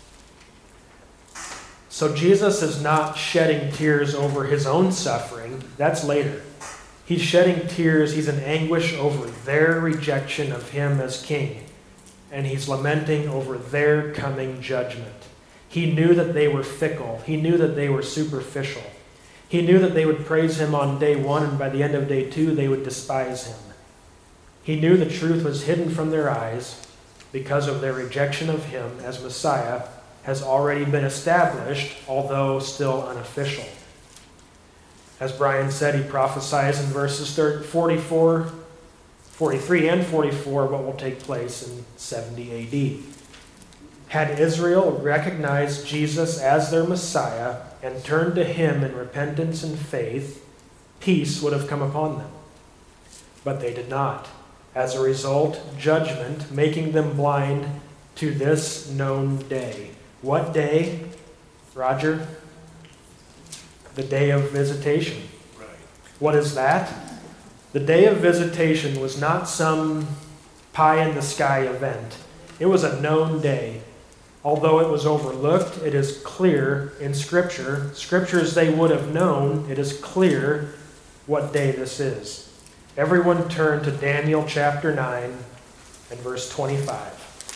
So Jesus is not shedding tears over his own suffering. That's later. He's shedding tears. He's in anguish over their rejection of him as king. And he's lamenting over their coming judgment. He knew that they were fickle. He knew that they were superficial. He knew that they would praise him on day 1, and by the end of day 2, they would despise him. He knew the truth was hidden from their eyes because of their rejection of him as Messiah has already been established, although still unofficial. As Brian said, he prophesies in verses 44, 43 and 44 what will take place in 70 AD. Had Israel recognized Jesus as their Messiah and turned to him in repentance and faith, peace would have come upon them. But they did not. As a result, judgment, making them blind to this known day. What day, Roger? The day of visitation. Right. What is that? The day of visitation was not some pie-in-the-sky event. It was a known day. Although it was overlooked, it is clear in Scripture. Scriptures they would have known, it is clear what day this is. Everyone turn to Daniel chapter 9 and verse 25.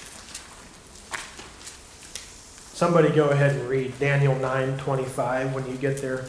Somebody go ahead and read Daniel 9:25 when you get there.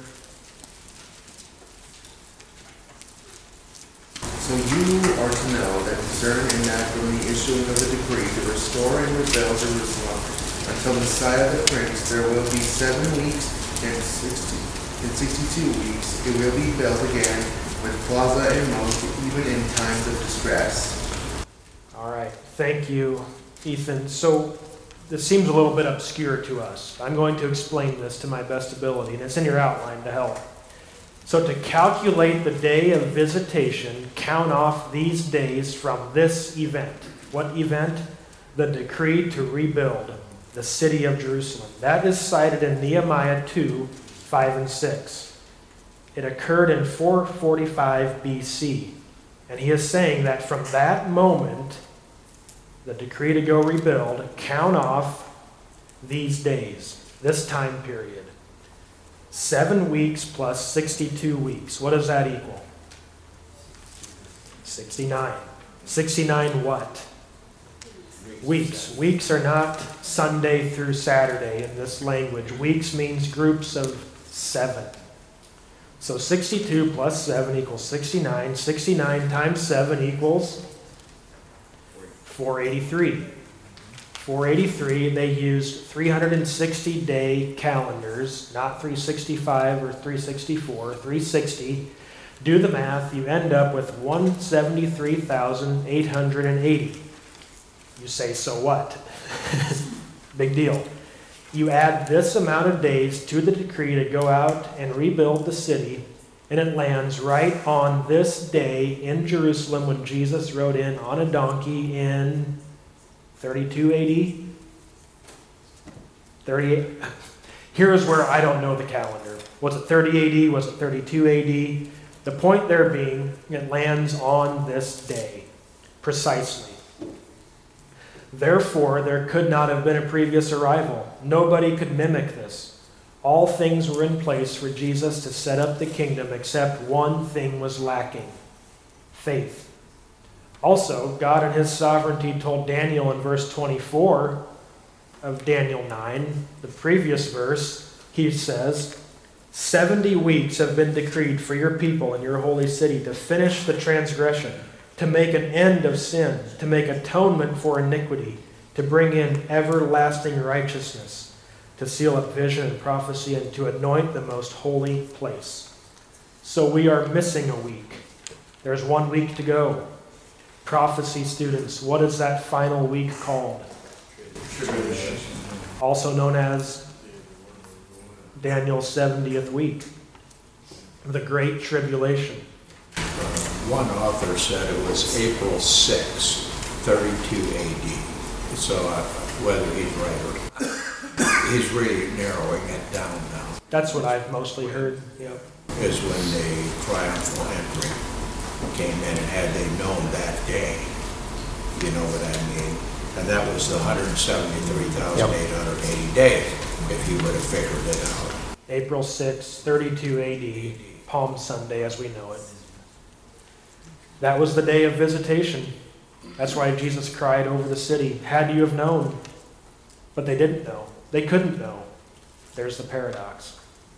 So you are to know that discern and act from the issuing of the decree to restore and rebuild Jerusalem until the Messiah the Prince, there will be 7 weeks and 62 weeks. It will be built again with plaza and moat, even in times of distress. All right. Thank you, Ethan. So this seems a little bit obscure to us. I'm going to explain this to my best ability, and it's in your outline to help. So to calculate the day of visitation, count off these days from this event. What event? The decree to rebuild the city of Jerusalem. That is cited in Nehemiah 2, 5 and 6. It occurred in 445 BC, And he is saying that from that moment, the decree to go rebuild, count off these days, this time period. 7 weeks plus 62 weeks. What does that equal? 69. 69 what? Weeks. Weeks are not Sunday through Saturday in this language. Weeks means groups of 7. So 62 plus 7 equals 69. 69 times 7 equals 483. 483, they used 360-day calendars, not 365 or 364, 360. Do the math, you end up with 173,880. You say, so what? Big deal. You add this amount of days to the decree to go out and rebuild the city, and it lands right on this day in Jerusalem when Jesus rode in on a donkey in 32 AD? 38. Here's where I don't know the calendar. Was it 30 AD? Was it 32 AD? The point there being, it lands on this day, precisely. Therefore, there could not have been a previous arrival. Nobody could mimic this. All things were in place for Jesus to set up the kingdom, except one thing was lacking: faith. Also, God in his sovereignty told Daniel in verse 24 of Daniel 9, the previous verse, he says, 70 weeks have been decreed for your people in your holy city to finish the transgression, to make an end of sin, to make atonement for iniquity, to bring in everlasting righteousness, to seal up vision and prophecy, and to anoint the most holy place. So we are missing a week. There's 1 week to go. Prophecy students, what is that final week called? Tribulation. Also known as Daniel's 70th week, the Great Tribulation. One author said it was April 6, 32 AD. So whether he's right or not, he's really narrowing it down now. That's what I've mostly heard. Yep. Is when the triumphal entry came in, and had they known that day, you know what I mean? And that was the 173,880 days, if you would have figured it out. April 6, 32 AD, Palm Sunday as we know it. That was the day of visitation. That's why Jesus cried over the city, had you have known. But they didn't know. They couldn't know. There's the paradox.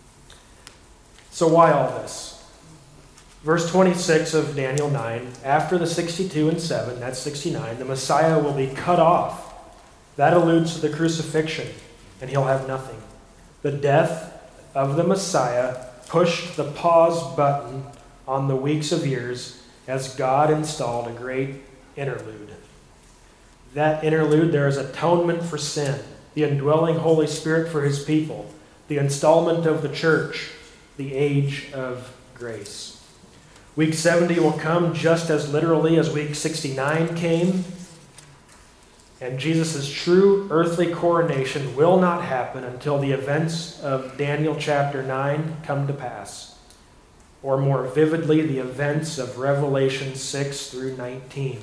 So why all this? Verse 26 of Daniel 9, after the 62 and 7, that's 69, the Messiah will be cut off. That alludes to the crucifixion, and he'll have nothing. The death of the Messiah pushed the pause button on the weeks of years as God installed a great interlude. That interlude, there is atonement for sin, the indwelling Holy Spirit for his people, the installment of the church, the age of grace. Week 70 will come just as literally as week 69 came, and Jesus' true earthly coronation will not happen until the events of Daniel chapter 9 come to pass, or more vividly, the events of Revelation 6 through 19.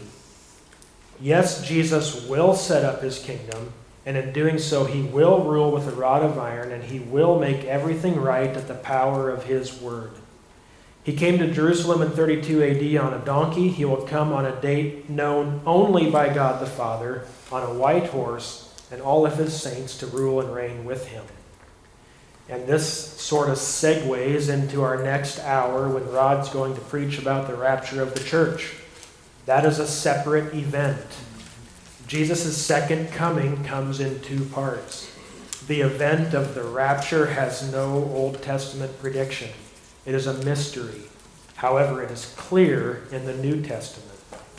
Yes, Jesus will set up his kingdom, and in doing so, he will rule with a rod of iron, and he will make everything right at the power of his word. He came to Jerusalem in 32 AD on a donkey. He will come on a date known only by God the Father, on a white horse, and all of his saints to rule and reign with him. And this sort of segues into our next hour when Rod's going to preach about the rapture of the church. That is a separate event. Jesus' second coming comes in 2 parts. The event of the rapture has no Old Testament prediction. It is a mystery. However, it is clear in the New Testament.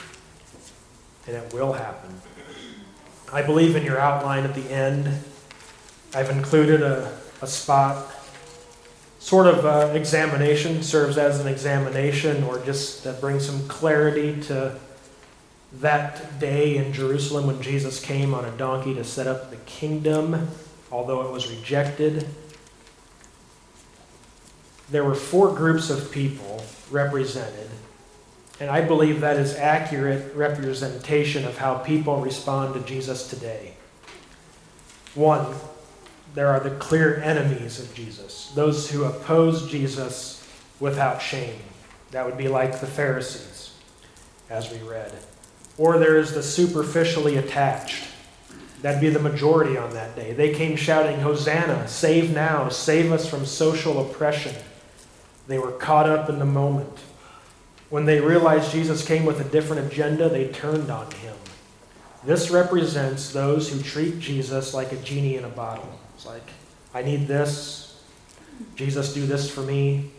And it will happen. I believe in your outline at the end, I've included a spot, sort of examination, serves as an examination, or just to bring some clarity to that day in Jerusalem when Jesus came on a donkey to set up the kingdom, although it was rejected. There were 4 groups of people represented. And I believe that is accurate representation of how people respond to Jesus today. One, there are the clear enemies of Jesus, those who oppose Jesus without shame. That would be like the Pharisees, as we read. Or there is the superficially attached. That'd be the majority on that day. They came shouting, "Hosanna, save now, save us from social oppression." They were caught up in the moment. When they realized Jesus came with a different agenda, they turned on him. This represents those who treat Jesus like a genie in a bottle. It's like, I need this. Jesus, do this for me.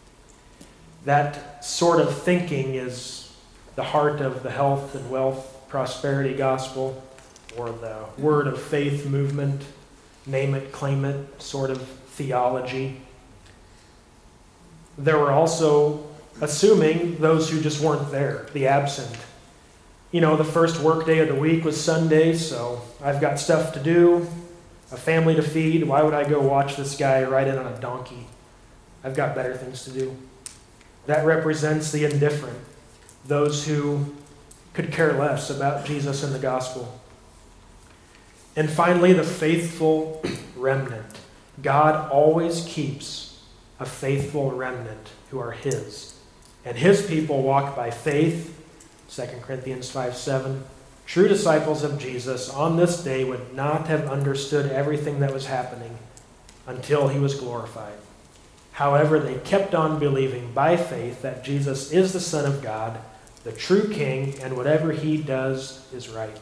That sort of thinking is the heart of the health and wealth prosperity gospel, or the word of faith movement, name it, claim it sort of theology. There were also, assuming, those who just weren't there, the absent. You know, the first work day of the week was Sunday, so I've got stuff to do, a family to feed. Why would I go watch this guy ride in on a donkey? I've got better things to do. That represents the indifferent, those who could care less about Jesus and the gospel. And finally, the faithful remnant. God always keeps a faithful remnant who are his. And his people walk by faith, 2 Corinthians 5:7. True disciples of Jesus on this day would not have understood everything that was happening until he was glorified. However, they kept on believing by faith that Jesus is the Son of God, the true King, and whatever he does is right.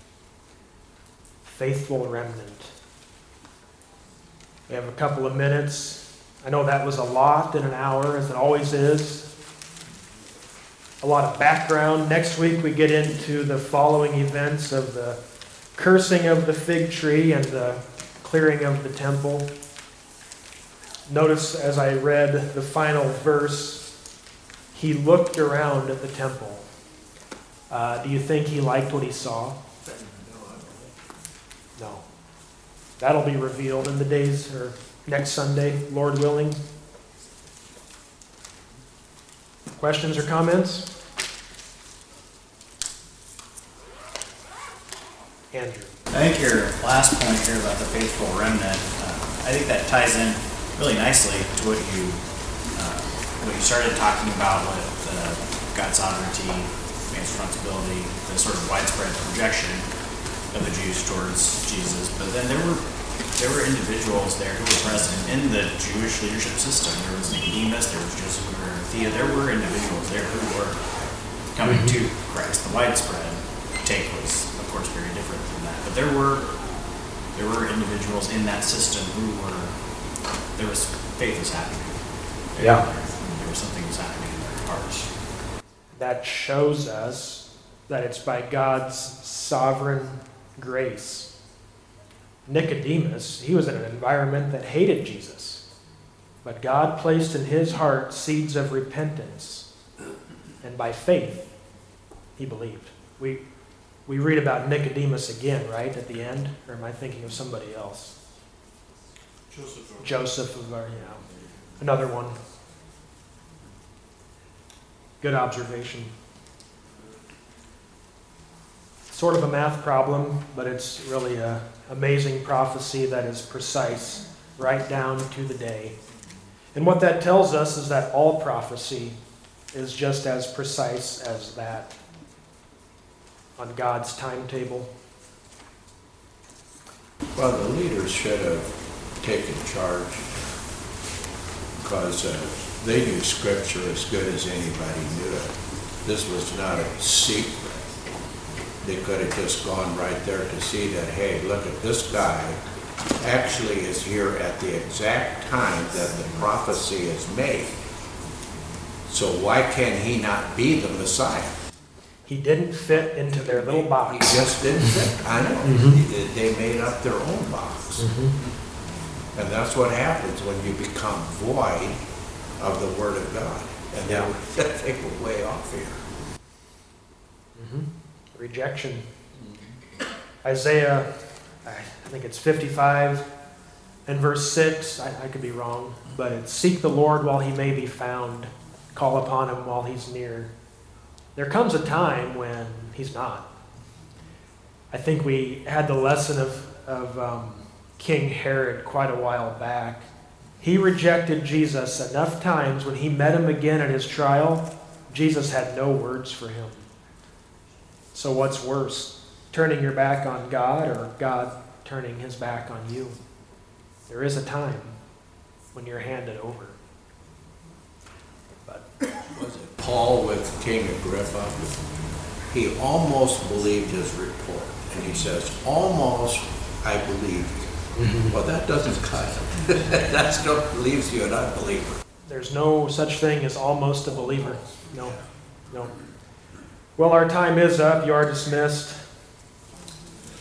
Faithful remnant. We have a couple of minutes. I know that was a lot in an hour, as it always is. A lot of background. Next week we get into the following events of the cursing of the fig tree and the clearing of the temple. Notice as I read the final verse, he looked around at the temple. Do you think he liked what he saw? No. That'll be revealed in the days, or next Sunday, Lord willing. Questions or comments? Andrew. I think your last point here about the faithful remnant, I think that ties in really nicely to what you started talking about with God's sovereignty, man's responsibility, the sort of widespread projection of the Jews towards Jesus. But then there were individuals there who were present in the Jewish leadership system. There was Nicodemus, there was Joseph of Arimathea. There were individuals there who were coming to Christ. The widespread take was, of course, very different from that. But there were individuals in that system faith was happening. Yeah. There was something was happening in their hearts. That shows us that it's by God's sovereign grace. Nicodemus, he was in an environment that hated Jesus. But God placed in his heart seeds of repentance. And by faith, he believed. We read about Nicodemus again, right, at the end? Or am I thinking of somebody else? Joseph of another one. Good observation. Sort of a math problem, but it's really an amazing prophecy that is precise, right down to the day. And what that tells us is that all prophecy is just as precise as that on God's timetable. Well, the leaders should have taken charge because they knew Scripture as good as anybody knew it. This was not a secret. They could have just gone right there to see that, hey, look at this guy actually is here at the exact time that the prophecy is made. So why can he not be the Messiah? He didn't fit into their little box. He just didn't fit. I know. They made up their own box. And that's what happens when you become void of the Word of God. And they were way off here. Rejection. Isaiah, I think it's 55 and verse 6, I could be wrong, but it's seek the Lord while he may be found, call upon him while he's near. there comes a time when he's not. I think we had the lesson of King Herod quite a while back. He rejected Jesus enough times. When he met him again at his trial, Jesus had no words for him. So what's worse, turning your back on God or God turning his back on you? There is a time when you're handed over. But Was it Paul with King Agrippa? He almost believed his report. And he says, almost I believe you. Well, that doesn't cut it. That still leaves you an unbeliever. there's no such thing as almost a believer. No, no. Well, our time is up. You are dismissed.